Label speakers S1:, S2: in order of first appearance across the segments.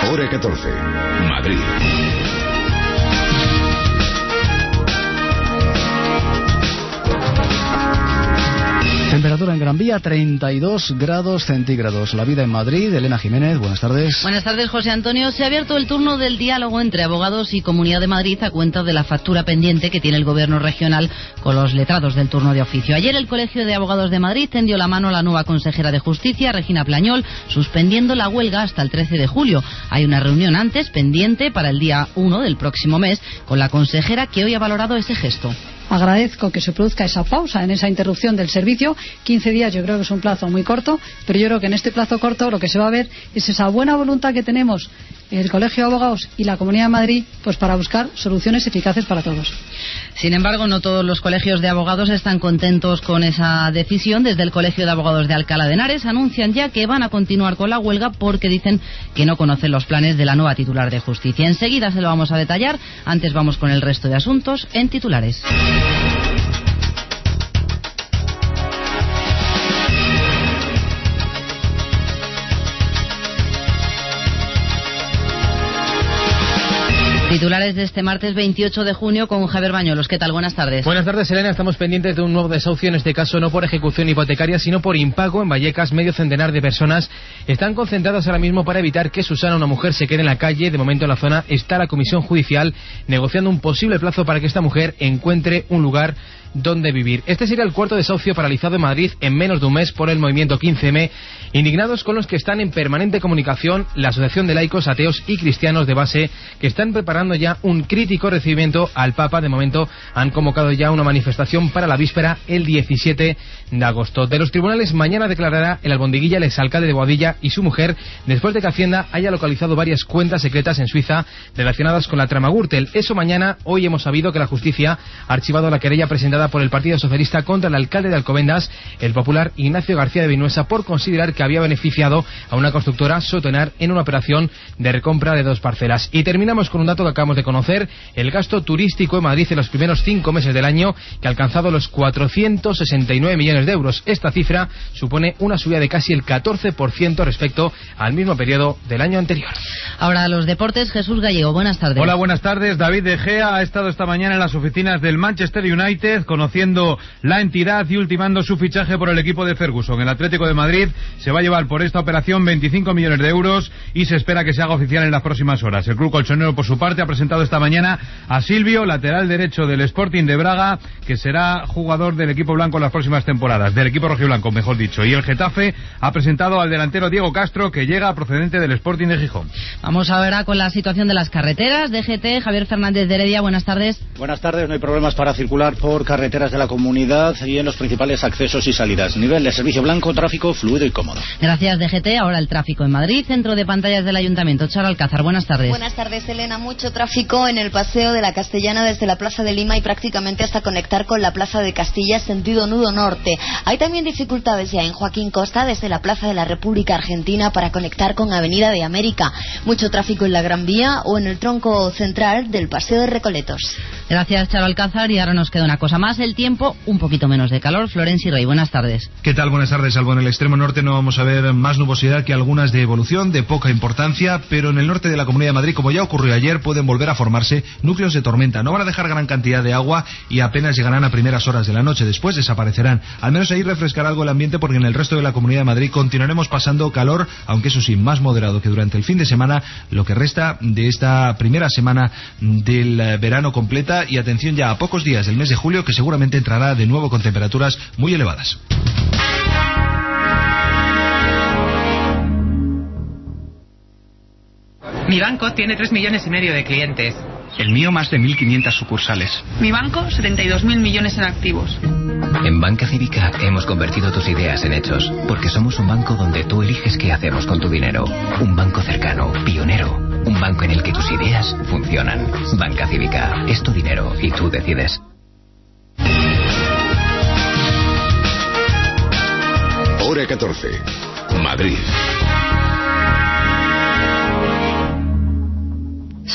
S1: Hora 14. Madrid.
S2: Temperatura en Gran Vía, 32 grados centígrados. La vida en Madrid. Elena Jiménez, buenas tardes.
S3: Buenas tardes, José Antonio. Se ha abierto el turno del diálogo entre abogados y Comunidad de Madrid a cuenta de la factura pendiente que tiene el Gobierno regional con los letrados del turno de oficio. Ayer el Colegio de Abogados de Madrid tendió la mano a la nueva consejera de Justicia, Regina Plañol, suspendiendo la huelga hasta el 13 de julio. Hay una reunión antes, pendiente, para el día 1 del próximo mes, con la consejera, que hoy ha valorado ese gesto.
S4: Agradezco que se produzca esa pausa en esa interrupción del servicio. 15 días yo creo que es un plazo muy corto, pero yo creo que en este plazo corto lo que se va a ver es esa buena voluntad que tenemos el Colegio de Abogados y la Comunidad de Madrid, pues para buscar soluciones eficaces para todos.
S3: Sin embargo, no todos los colegios de abogados están contentos con esa decisión. Desde el Colegio de Abogados de Alcalá de Henares anuncian ya que van a continuar con la huelga porque dicen que no conocen los planes de la nueva titular de Justicia. Enseguida se lo vamos a detallar. Antes vamos con el resto de asuntos en titulares. Titulares de este martes 28 de junio con Javier Bañuelos. ¿Qué tal? Buenas tardes.
S5: Buenas tardes, Elena. Estamos pendientes de un nuevo desahucio, en este caso no por ejecución hipotecaria, sino por impago. En Vallecas, medio centenar de personas están concentradas ahora mismo para evitar que Susana, una mujer, se quede en la calle. De momento en la zona está la Comisión Judicial negociando un posible plazo para que esta mujer encuentre un lugar donde vivir. Este sería el cuarto desahucio paralizado en Madrid en menos de un mes por el movimiento 15M, indignados con los que están en permanente comunicación la Asociación de Laicos, Ateos y Cristianos de Base, que están preparando ya un crítico recibimiento al Papa. De momento han convocado ya una manifestación para la víspera, el 17 de agosto. De los tribunales, mañana declarará el albondiguilla, el exalcalde de Boadilla, y su mujer, después de que Hacienda haya localizado varias cuentas secretas en Suiza relacionadas con la trama Gürtel. Eso mañana. Hoy hemos sabido que la justicia ha archivado la querella presentada por el Partido Socialista contra el alcalde de Alcobendas, el popular Ignacio García de Vinuesa, por considerar que había beneficiado a una constructora, Sotonar, en una operación de recompra de 2 parcelas. Y terminamos con un dato que acabamos de conocer: el gasto turístico en Madrid en los primeros 5 meses del año, que ha alcanzado los 469 millones de euros. Esta cifra supone una subida de casi el 14% respecto al mismo periodo del año anterior.
S3: Ahora a los deportes, Jesús Gallego, buenas tardes.
S6: Hola, buenas tardes. David De Gea ha estado esta mañana en las oficinas del Manchester United, conociendo la entidad y ultimando su fichaje por el equipo de Ferguson. El Atlético de Madrid se va a llevar por esta operación 25 millones de euros y se espera que se haga oficial en las próximas horas. El club colchonero, por su parte, ha presentado esta mañana a Silvio, lateral derecho del Sporting de Braga, que será jugador del equipo blanco en las próximas temporadas, del equipo rojiblanco, mejor dicho. Y el Getafe ha presentado al delantero Diego Castro, que llega procedente del Sporting de Gijón.
S3: Vamos ahora con la situación de las carreteras. DGT, Javier Fernández de Heredia, buenas tardes.
S7: Buenas tardes. No hay problemas para circular por carreteras de la comunidad y en los principales accesos y salidas. Nivel de servicio blanco, tráfico fluido y cómodo.
S3: Gracias, DGT. Ahora el tráfico en Madrid. Centro de pantallas del Ayuntamiento. Charo Alcázar, buenas tardes.
S8: Buenas tardes, Elena. Mucho tráfico en el paseo de la Castellana desde la Plaza de Lima y prácticamente hasta conectar con la Plaza de Castilla, sentido nudo norte. Hay también dificultades ya en Joaquín Costa desde la Plaza de la República Argentina para conectar con Avenida de América. Mucho tráfico en la Gran Vía o en el tronco central del Paseo de Recoletos.
S3: Gracias, Charo Alcázar. Y ahora nos queda una cosa más: el tiempo, un poquito menos de calor. Florencia y Rey, buenas tardes.
S9: ¿Qué tal? Buenas tardes. Salvo en el extremo norte no vamos a ver más nubosidad que algunas de evolución, de poca importancia, pero en el norte de la Comunidad de Madrid, como ya ocurrió ayer, pueden volver a formarse núcleos de tormenta. No van a dejar gran cantidad de agua y apenas llegarán a primeras horas de la noche. Después desaparecerán. Al menos ahí refrescará algo el ambiente, porque en el resto de la Comunidad de Madrid continuaremos pasando calor, aunque eso sí, más moderado que durante el fin de semana, lo que resta de esta primera semana del verano completa. Y atención, ya a pocos días del mes de julio, que seguramente entrará de nuevo con temperaturas muy elevadas.
S10: Mi banco tiene 3,5 millones de clientes.
S11: El mío más de 1.500 sucursales.
S12: Mi banco, 72.000 millones en activos.
S13: En Banca Cívica hemos convertido tus ideas en hechos, porque somos un banco donde tú eliges qué hacemos con tu dinero. Un banco cercano, pionero, un banco en el que tus ideas funcionan. Banca Cívica, es tu dinero y tú decides.
S1: Hora 14. Madrid.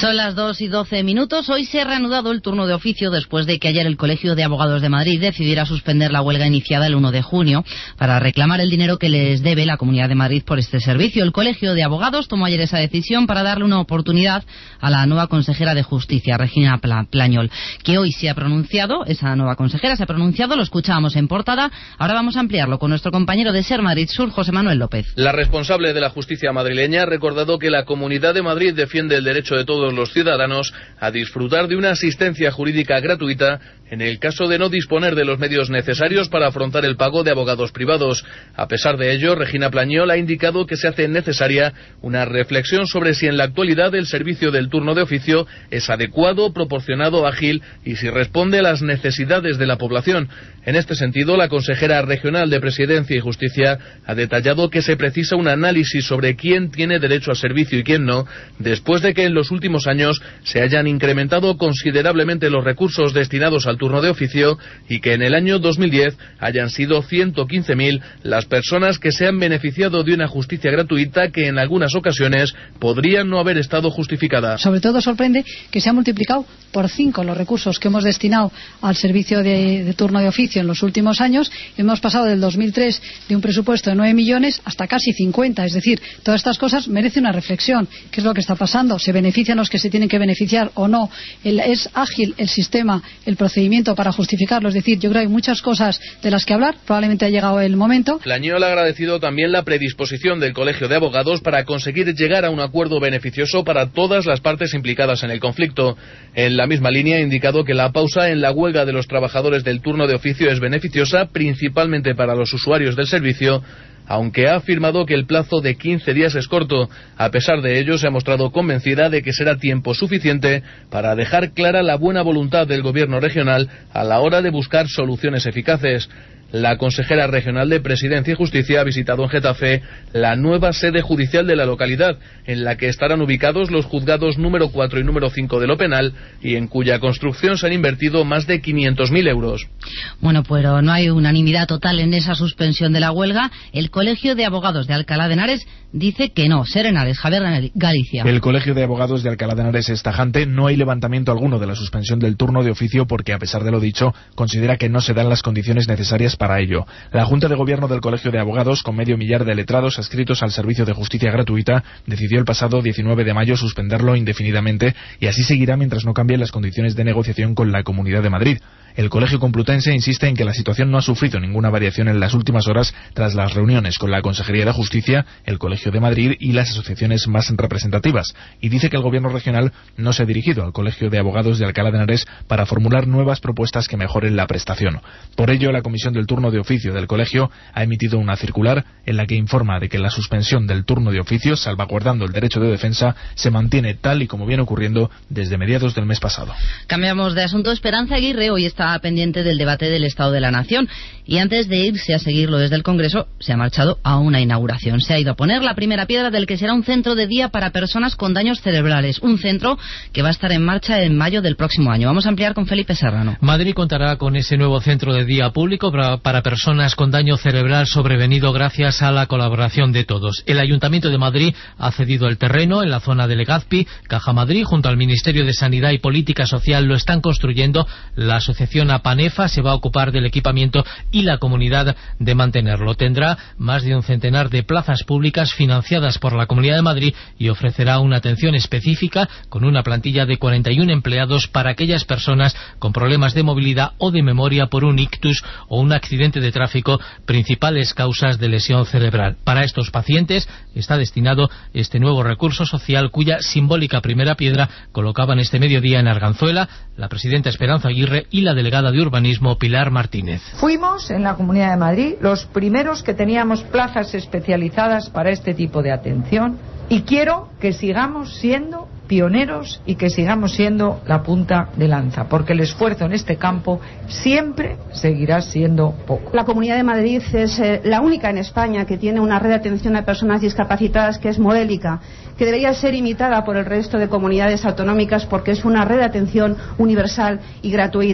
S3: Son las 2:12. Hoy se ha reanudado el turno de oficio después de que ayer el Colegio de Abogados de Madrid decidiera suspender la huelga iniciada el 1 de junio para reclamar el dinero que les debe la Comunidad de Madrid por este servicio. El Colegio de Abogados tomó ayer esa decisión para darle una oportunidad a la nueva consejera de Justicia, Regina Plañol, que hoy se ha pronunciado. Esa nueva consejera se ha pronunciado, lo escuchábamos en portada. Ahora vamos a ampliarlo con nuestro compañero de Ser Madrid Sur, José Manuel López.
S14: La responsable de la justicia madrileña ha recordado que la Comunidad de Madrid defiende el derecho de todos los ciudadanos a disfrutar de una asistencia jurídica gratuita en el caso de no disponer de los medios necesarios para afrontar el pago de abogados privados. A pesar de ello, Regina Plañol ha indicado que se hace necesaria una reflexión sobre si en la actualidad el servicio del turno de oficio es adecuado, proporcionado, ágil y si responde a las necesidades de la población. En este sentido, la consejera regional de Presidencia y Justicia ha detallado que se precisa un análisis sobre quién tiene derecho al servicio y quién no, después de que en los últimos años se hayan incrementado considerablemente los recursos destinados al turno de oficio y que en el año 2010 hayan sido 115.000 las personas que se han beneficiado de una justicia gratuita que en algunas ocasiones podrían no haber estado justificada.
S4: Sobre todo sorprende que se ha multiplicado por 5 los recursos que hemos destinado al servicio de turno de oficio en los últimos años. Hemos pasado del 2003 de un presupuesto de 9 millones hasta casi 50. Es decir, todas estas cosas merecen una reflexión. ¿Qué es lo que está pasando? ¿Se benefician los que se tienen que beneficiar o no? ¿Es ágil el sistema, el procedimiento para justificarlo? Es decir, yo creo que hay muchas cosas de las que hablar. Probablemente ha llegado el momento.
S14: Plañol ha agradecido también la predisposición del Colegio de Abogados para conseguir llegar a un acuerdo beneficioso para todas las partes implicadas en el conflicto. En la misma línea ha indicado que la pausa en la huelga de los trabajadores del turno de oficio es beneficiosa principalmente para los usuarios del servicio, aunque ha afirmado que el plazo de 15 días es corto. A pesar de ello, se ha mostrado convencida de que será tiempo suficiente para dejar clara la buena voluntad del Gobierno regional a la hora de buscar soluciones eficaces. La consejera regional de Presidencia y Justicia ha visitado en Getafe la nueva sede judicial de la localidad, en la que estarán ubicados los juzgados número 4 y número 5 de lo penal, y en cuya construcción se han invertido más de 500.000 euros.
S3: Bueno, pero no hay unanimidad total en esa suspensión de la huelga. El Colegio de Abogados de Alcalá de Henares dice que no. Ser Henares, Javier Galicia.
S15: El Colegio de Abogados de Alcalá de Henares es tajante. No hay levantamiento alguno de la suspensión del turno de oficio porque, a pesar de lo dicho, considera que no se dan las condiciones necesarias para ello. La Junta de Gobierno del Colegio de Abogados, con 500.000 de letrados adscritos al servicio de justicia gratuita, decidió el pasado 19 de mayo suspenderlo indefinidamente y así seguirá mientras no cambien las condiciones de negociación con la Comunidad de Madrid. El Colegio Complutense insiste en que la situación no ha sufrido ninguna variación en las últimas horas tras las reuniones con la Consejería de Justicia, el Colegio de Madrid y las asociaciones más representativas, y dice que el Gobierno regional no se ha dirigido al Colegio de Abogados de Alcalá de Henares para formular nuevas propuestas que mejoren la prestación. Por ello, la Comisión del Turno de Oficio del Colegio ha emitido una circular en la que informa de que la suspensión del turno de oficio, salvaguardando el derecho de defensa, se mantiene tal y como viene ocurriendo desde mediados del mes pasado.
S3: Cambiamos de asunto. Esperanza Aguirre hoy está pendiente del debate del Estado de la Nación y antes de irse a seguirlo desde el Congreso se ha marchado a una inauguración. Se ha ido a poner la primera piedra del que será un centro de día para personas con daños cerebrales, un centro que va a estar en marcha en mayo del próximo año. Vamos a ampliar con Felipe Serrano.
S16: Madrid contará con ese nuevo centro de día público para personas con daño cerebral sobrevenido gracias a la colaboración de todos. El Ayuntamiento de Madrid ha cedido el terreno en la zona de Legazpi. Caja Madrid junto al Ministerio de Sanidad y Política Social lo están construyendo. La asociación APANEFA se va a ocupar del equipamiento y la comunidad de mantenerlo. Tendrá más de un centenar de plazas públicas financiadas por la Comunidad de Madrid y ofrecerá una atención específica con una plantilla de 41 empleados para aquellas personas con problemas de movilidad o de memoria por un ictus o un accidente de tráfico, principales causas de lesión cerebral. Para estos pacientes está destinado este nuevo recurso social cuya simbólica primera piedra colocaban este mediodía en Arganzuela la presidenta Esperanza Aguirre y la delegada de Urbanismo Pilar Martínez.
S17: Fuimos en la Comunidad de Madrid los primeros que teníamos plazas especializadas para este tipo de atención y quiero que sigamos siendo pioneros y que sigamos siendo la punta de lanza, porque el esfuerzo en este campo siempre seguirá siendo poco.
S18: La Comunidad de Madrid es la única en España que tiene una red de atención a personas discapacitadas que es modélica, que debería ser imitada por el resto de comunidades autonómicas porque es una red de atención universal y gratuita.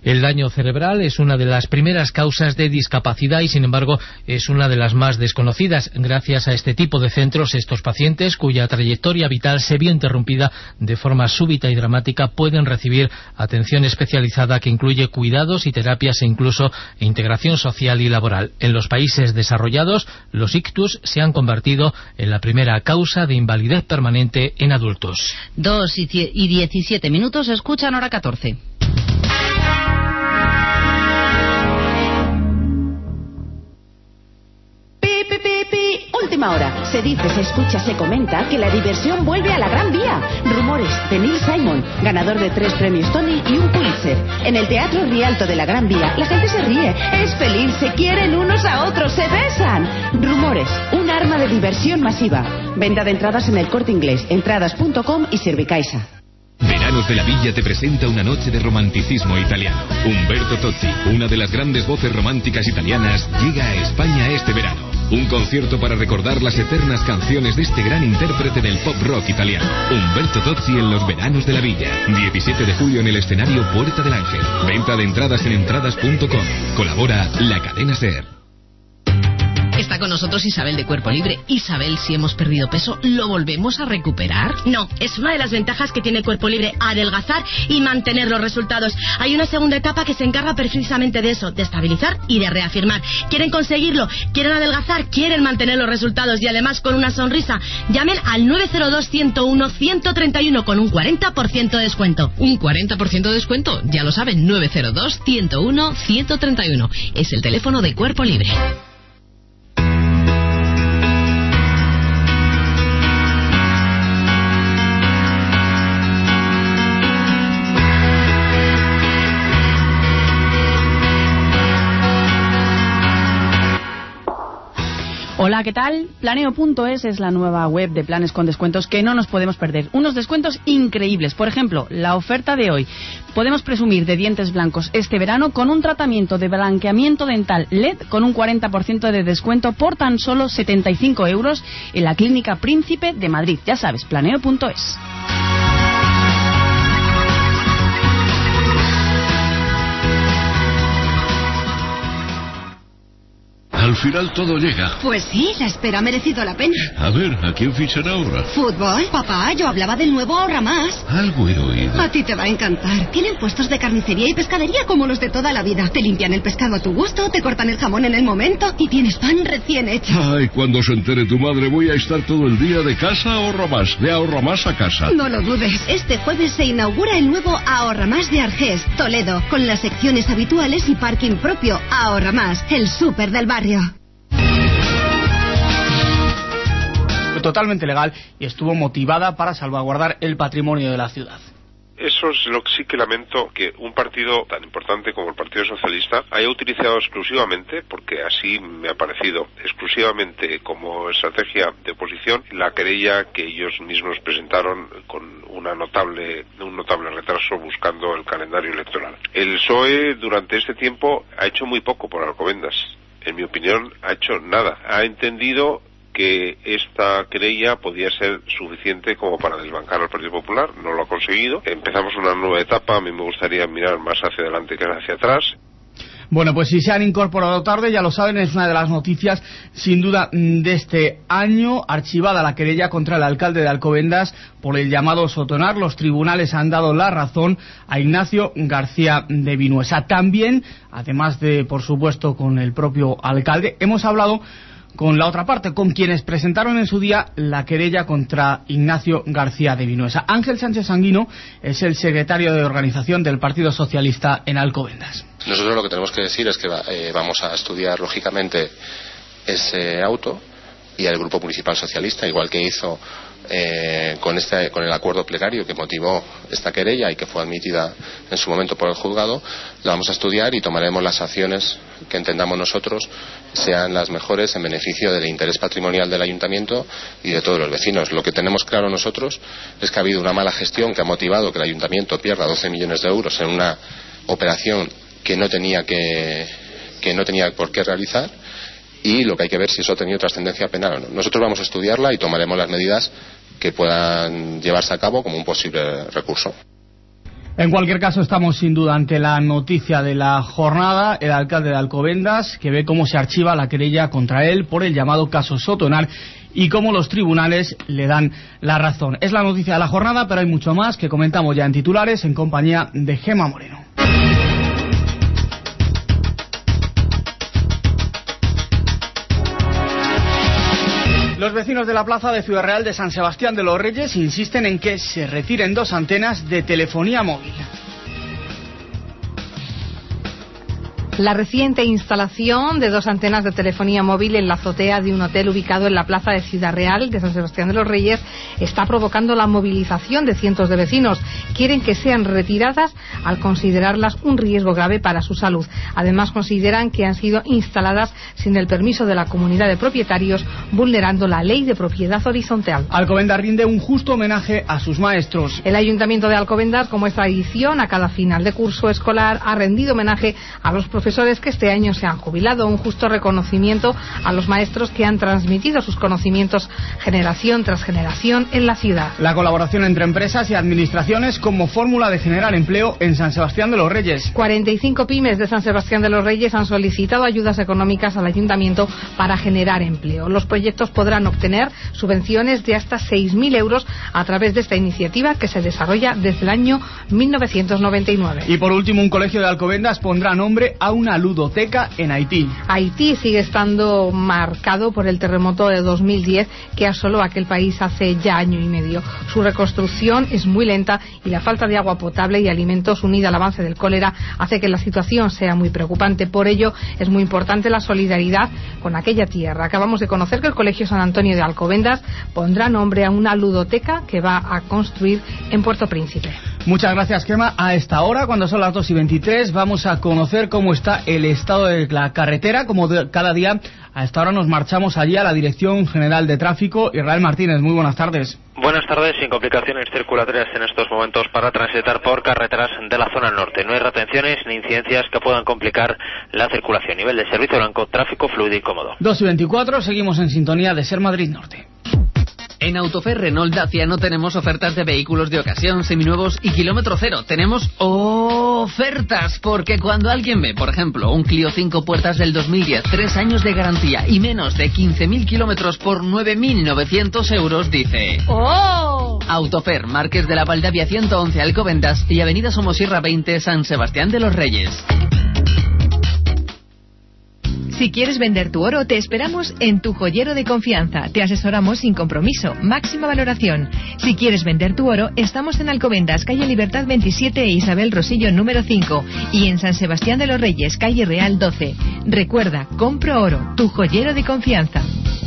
S16: El daño cerebral es una de las primeras causas de discapacidad y, sin embargo, es una de las más desconocidas. Gracias a este tipo de centros, estos pacientes, cuya trayectoria vital se vio interrumpida de forma súbita y dramática, pueden recibir atención especializada que incluye cuidados y terapias e incluso integración social y laboral. En los países desarrollados, los ictus se han convertido en la primera causa de invalidez permanente en adultos.
S3: 2:17, escuchan Hora 14.
S19: Última hora. Se dice, se escucha, se comenta que la diversión vuelve a la Gran Vía. Rumores de Neil Simon, ganador de 3 premios Tony y un Pulitzer. En el Teatro Rialto de la Gran Vía, la gente se ríe, es feliz, se quieren unos a otros, se besan. Rumores, un arma de diversión masiva. Venta de entradas en El Corte Inglés, entradas.com y Servicaixa.
S20: Veranos de la Villa te presenta una noche de romanticismo italiano. Umberto Tozzi, una de las grandes voces románticas italianas, llega a España este verano. Un concierto para recordar las eternas canciones de este gran intérprete del pop rock italiano. Umberto Tozzi en los Veranos de la Villa. 17 de julio en el escenario Puerta del Ángel. Venta de entradas en entradas.com. Colabora la cadena SER.
S21: Está con nosotros Isabel de Cuerpo Libre. Isabel, si hemos perdido peso, ¿lo volvemos a recuperar?
S22: No, es una de las ventajas que tiene Cuerpo Libre, adelgazar y mantener los resultados. Hay una segunda etapa que se encarga precisamente de eso, de estabilizar y de reafirmar. ¿Quieren conseguirlo? ¿Quieren adelgazar? ¿Quieren mantener los resultados? Y además con una sonrisa. Llamen al 902-101-131 con un 40% de descuento.
S21: ¿Un 40% de descuento? Ya lo saben, 902-101-131. Es el teléfono de Cuerpo Libre.
S23: Hola, ¿qué tal? Planeo.es es la nueva web de planes con descuentos que no nos podemos perder. Unos descuentos increíbles. Por ejemplo, la oferta de hoy. Podemos presumir de dientes blancos este verano con un tratamiento de blanqueamiento dental LED con un 40% de descuento por tan solo 75 euros en la Clínica Príncipe de Madrid. Ya sabes, Planeo.es.
S24: Al final todo llega.
S25: Pues sí, la espera ha merecido la pena.
S24: A ver, ¿a quién fichan ahora?
S25: ¿Fútbol? Papá, yo hablaba del nuevo Ahorra Más.
S24: Algo he oído.
S25: A ti te va a encantar. Tienen puestos de carnicería y pescadería como los de toda la vida. Te limpian el pescado a tu gusto, te cortan el jamón en el momento y tienes pan recién hecho.
S24: Ay, cuando se entere tu madre voy a estar todo el día de casa a Ahorra Más. De Ahorra Más a casa.
S25: No lo dudes. Este jueves se inaugura el nuevo Ahorra Más de Argés, Toledo, con las secciones habituales y parking propio. Ahorra Más, el súper del barrio.
S26: Totalmente legal y estuvo motivada para salvaguardar el patrimonio de la ciudad.
S27: Eso es lo que sí que lamento, que un partido tan importante como el Partido Socialista haya utilizado exclusivamente, porque así me ha parecido, exclusivamente como estrategia de oposición, la querella que ellos mismos presentaron con un notable retraso buscando el calendario electoral. El PSOE durante este tiempo ha hecho muy poco por Alcobendas. En mi opinión, ha hecho nada. Ha entendido que esta querella podía ser suficiente como para desbancar al Partido Popular. No lo ha conseguido. Empezamos una nueva etapa. A mí me gustaría mirar más hacia adelante que hacia atrás.
S26: Bueno, pues si se han incorporado tarde, ya lo saben, es una de las noticias sin duda de este año. Archivada la querella contra el alcalde de Alcobendas por el llamado sotonar. Los tribunales han dado la razón a Ignacio García de Vinuesa. También, además de, por supuesto, con el propio alcalde, hemos hablado con la otra parte, con quienes presentaron en su día la querella contra Ignacio García de Vinuesa. Ángel Sánchez Sanguino es el secretario de organización del Partido Socialista en Alcobendas.
S28: Nosotros lo que tenemos que decir es que vamos a estudiar lógicamente ese auto y el Grupo Municipal Socialista, igual que hizo con el acuerdo plenario que motivó esta querella y que fue admitida en su momento por el juzgado, la vamos a estudiar y tomaremos las acciones que entendamos nosotros sean las mejores en beneficio del interés patrimonial del ayuntamiento y de todos los vecinos. Lo que tenemos claro nosotros es que ha habido una mala gestión que ha motivado que el ayuntamiento pierda 12 millones de euros en una operación que no tenía por qué realizar, y lo que hay que ver si eso ha tenido trascendencia penal o no. Nosotros vamos a estudiarla y tomaremos las medidas que puedan llevarse a cabo como un posible recurso.
S26: En cualquier caso, estamos sin duda ante la noticia de la jornada. El alcalde de Alcobendas, que ve cómo se archiva la querella contra él por el llamado caso Sotonar y cómo los tribunales le dan la razón. Es la noticia de la jornada, pero hay mucho más que comentamos ya en titulares en compañía de Gemma Moreno. Los vecinos de la plaza de Ciudad Real de San Sebastián de los Reyes insisten en que se retiren 2 antenas de telefonía móvil.
S2: La reciente instalación de 2 antenas de telefonía móvil en la azotea de un hotel ubicado en la plaza de Ciudad Real de San Sebastián de los Reyes está provocando la movilización de cientos de vecinos. Quieren que sean retiradas al considerarlas un riesgo grave para su salud. Además, consideran que han sido instaladas sin el permiso de la comunidad de propietarios, vulnerando la ley de propiedad horizontal.
S26: Alcobendas rinde un justo homenaje a sus maestros.
S2: El Ayuntamiento de Alcobendas, como es tradición, a cada final de curso escolar ha rendido homenaje a los profesores que este año se han jubilado, un justo reconocimiento a los maestros que han transmitido sus conocimientos generación tras generación en la ciudad.
S26: La colaboración entre empresas y administraciones como fórmula de generar empleo en San Sebastián de los Reyes.
S2: 45 pymes de San Sebastián de los Reyes han solicitado ayudas económicas al Ayuntamiento para generar empleo. Los proyectos podrán obtener subvenciones de hasta 6.000 euros a través de esta iniciativa que se desarrolla desde el año 1999.
S26: Y por último, un colegio de Alcobendas pondrá nombre a una ludoteca en Haití.
S2: Haití sigue estando marcado por el terremoto de 2010 que asoló aquel país hace ya año y medio. Su reconstrucción es muy lenta y la falta de agua potable y alimentos unida al avance del cólera hace que la situación sea muy preocupante. Por ello es muy importante la solidaridad con aquella tierra. Acabamos de conocer que el Colegio San Antonio de Alcobendas pondrá nombre a una ludoteca que va a construir en Puerto Príncipe.
S26: Muchas gracias, Gemma. A esta hora, cuando son las 2:23, vamos a conocer cómo está el estado de la carretera. Como cada día, a esta hora nos marchamos allí a la Dirección General de Tráfico. Israel Martínez, muy buenas tardes.
S5: Buenas tardes, sin complicaciones circulatorias en estos momentos para transitar por carreteras de la zona norte. No hay retenciones ni incidencias que puedan complicar la circulación. Nivel de servicio blanco, tráfico fluido y cómodo.
S26: 2:24, seguimos en sintonía de Ser Madrid Norte.
S6: En Autofer Renault Dacia no tenemos ofertas de vehículos de ocasión, seminuevos y kilómetro cero. Tenemos ofertas, porque cuando alguien ve, por ejemplo, un Clio 5 puertas del 2010, 3 años de garantía y menos de 15.000 kilómetros por 9.900 euros, dice ¡oh! Autofer, Márquez de la Valdavia 111 Alcobendas y Avenida Somosierra 20 San Sebastián de los Reyes.
S7: Si quieres vender tu oro, te esperamos en Tu Joyero de Confianza. Te asesoramos sin compromiso, máxima valoración. Si quieres vender tu oro, estamos en Alcobendas, calle Libertad 27 e Isabel Rosillo número 5. Y en San Sebastián de los Reyes, calle Real 12. Recuerda, compro oro, Tu Joyero de Confianza.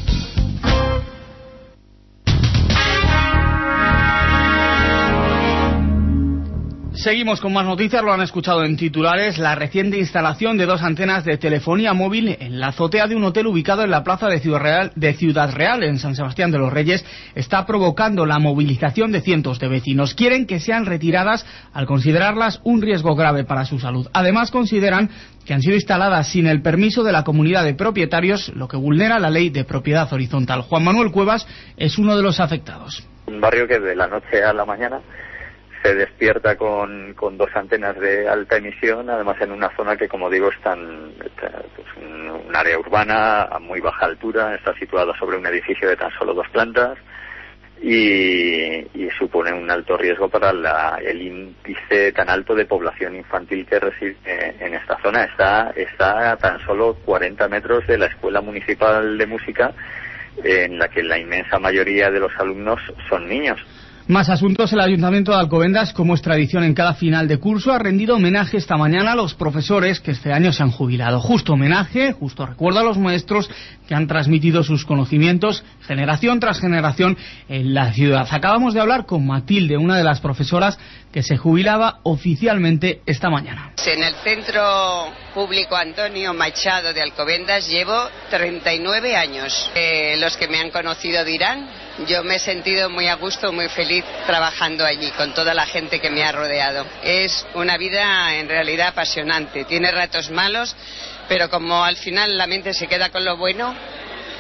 S26: Seguimos con más noticias, lo han escuchado en titulares. La reciente instalación de 2 antenas de telefonía móvil en la azotea de un hotel ubicado en la plaza de Ciudad Real, en San Sebastián de los Reyes, está provocando la movilización de cientos de vecinos. Quieren que sean retiradas al considerarlas un riesgo grave para su salud. Además, consideran que han sido instaladas sin el permiso de la comunidad de propietarios, lo que vulnera la ley de propiedad horizontal. Juan Manuel Cuevas es uno de los afectados.
S8: Un barrio que de la noche a la mañana se despierta con 2 antenas de alta emisión, además en una zona que, como digo, está en un área urbana a muy baja altura, está situada sobre un edificio de tan solo 2 plantas y supone un alto riesgo para el índice tan alto de población infantil que reside en esta zona. Está a tan solo 40 metros de la Escuela Municipal de Música, en la que la inmensa mayoría de los alumnos son niños.
S26: Más asuntos. El Ayuntamiento de Alcobendas, como es tradición en cada final de curso, ha rendido homenaje esta mañana a los profesores que este año se han jubilado. Justo homenaje, justo recuerdo a los maestros que han transmitido sus conocimientos generación tras generación en la ciudad. Acabamos de hablar con Matilde, una de las profesoras que se jubilaba oficialmente esta mañana.
S9: En el Centro Público Antonio Machado de Alcobendas llevo 39 años. Los que me han conocido dirán, yo me he sentido muy a gusto, muy feliz trabajando allí con toda la gente que me ha rodeado. Es una vida en realidad apasionante, tiene ratos malos, pero como al final la mente se queda con lo bueno,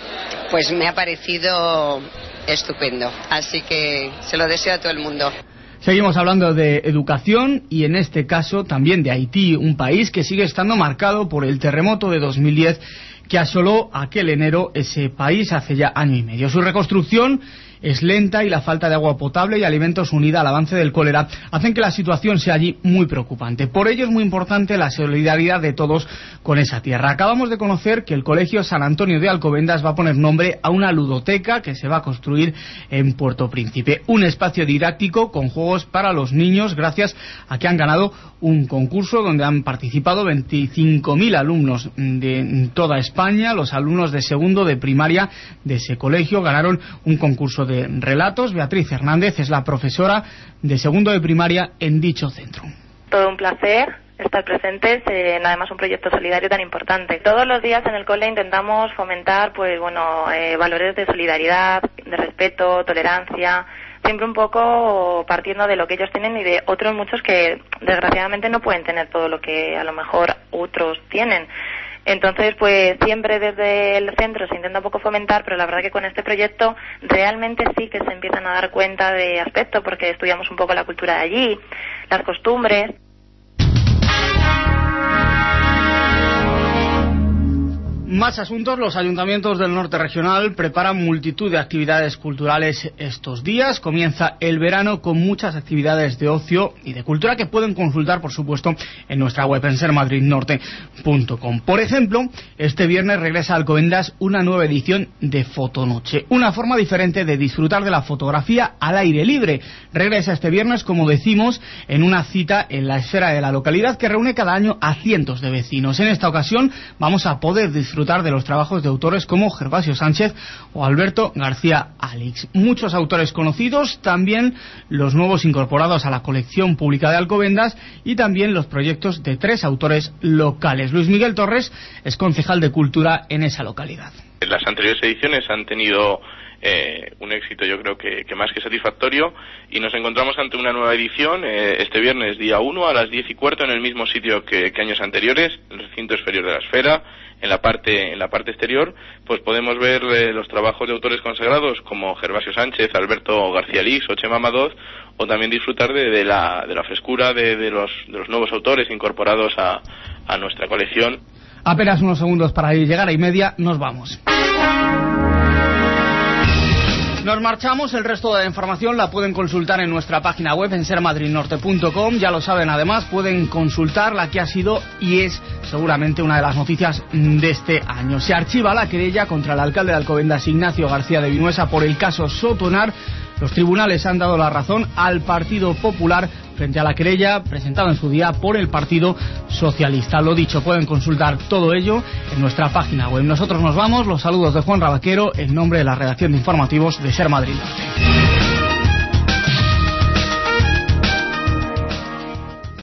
S9: pues me ha parecido estupendo. Así que se lo deseo a todo el mundo.
S26: Seguimos hablando de educación y en este caso también de Haití, un país que sigue estando marcado por el terremoto de 2010 que asoló aquel enero ese país hace ya año y medio. Su reconstrucción es lenta y la falta de agua potable y alimentos unida al avance del cólera hacen que la situación sea allí muy preocupante. Por ello es muy importante la solidaridad de todos con esa tierra. Acabamos de conocer que el Colegio San Antonio de Alcobendas va a poner nombre a una ludoteca que se va a construir en Puerto Príncipe. Un espacio didáctico con juegos para los niños gracias a que han ganado un concurso donde han participado 25.000 alumnos de toda España. Los alumnos de segundo de primaria de ese colegio ganaron un concurso de relatos. Beatriz Hernández es la profesora de segundo de primaria en dicho centro.
S1: Todo un placer estar presentes en además un proyecto solidario tan importante. Todos los días en el cole intentamos fomentar valores de solidaridad, de respeto, tolerancia, siempre un poco partiendo de lo que ellos tienen y de otros muchos que desgraciadamente no pueden tener todo lo que a lo mejor otros tienen. Entonces, pues siempre desde el centro se intenta un poco fomentar, pero la verdad que con este proyecto realmente sí que se empiezan a dar cuenta de aspectos, porque estudiamos un poco la cultura de allí, las costumbres.
S26: Más asuntos. Los ayuntamientos del norte regional preparan multitud de actividades culturales estos días. Comienza el verano con muchas actividades de ocio y de cultura que pueden consultar, por supuesto, en nuestra web en sermadridnorte.com. Por ejemplo, este viernes regresa a Alcobendas una nueva edición de Fotonoche, una forma diferente de disfrutar de la fotografía al aire libre. Regresa este viernes, como decimos, en una cita en la esfera de la localidad que reúne cada año a cientos de vecinos. En esta ocasión vamos a poder disfrutar de los trabajos de autores como Gervasio Sánchez o Alberto García Alix. Muchos autores conocidos, también los nuevos incorporados a la colección pública de Alcobendas y también los proyectos de 3 autores locales. Luis Miguel Torres es concejal de Cultura en esa localidad.
S4: Las anteriores ediciones han tenido un éxito, yo creo que más que satisfactorio, y nos encontramos ante una nueva edición este viernes día 1 a las 10:15 en el mismo sitio que años anteriores, el recinto exterior de la esfera. En la parte exterior pues podemos ver los trabajos de autores consagrados como Gervasio Sánchez, Alberto García Alix o Chema Madoz, o también disfrutar de la frescura de los nuevos autores incorporados a nuestra colección.
S26: Apenas unos segundos para llegar a 1:30, nos vamos. Nos marchamos, el resto de la información la pueden consultar en nuestra página web en sermadridnorte.com. Ya lo saben, además pueden consultar la que ha sido y es seguramente una de las noticias de este año. Se archiva la querella contra el alcalde de Alcobendas, Ignacio García de Vinuesa, por el caso Sotonar. Los tribunales han dado la razón al Partido Popular frente a la querella presentada en su día por el Partido Socialista. Lo dicho, pueden consultar todo ello en nuestra página web. Nosotros nos vamos, los saludos de Juan Rabaquero en nombre de la redacción de informativos de Ser Madrid Norte.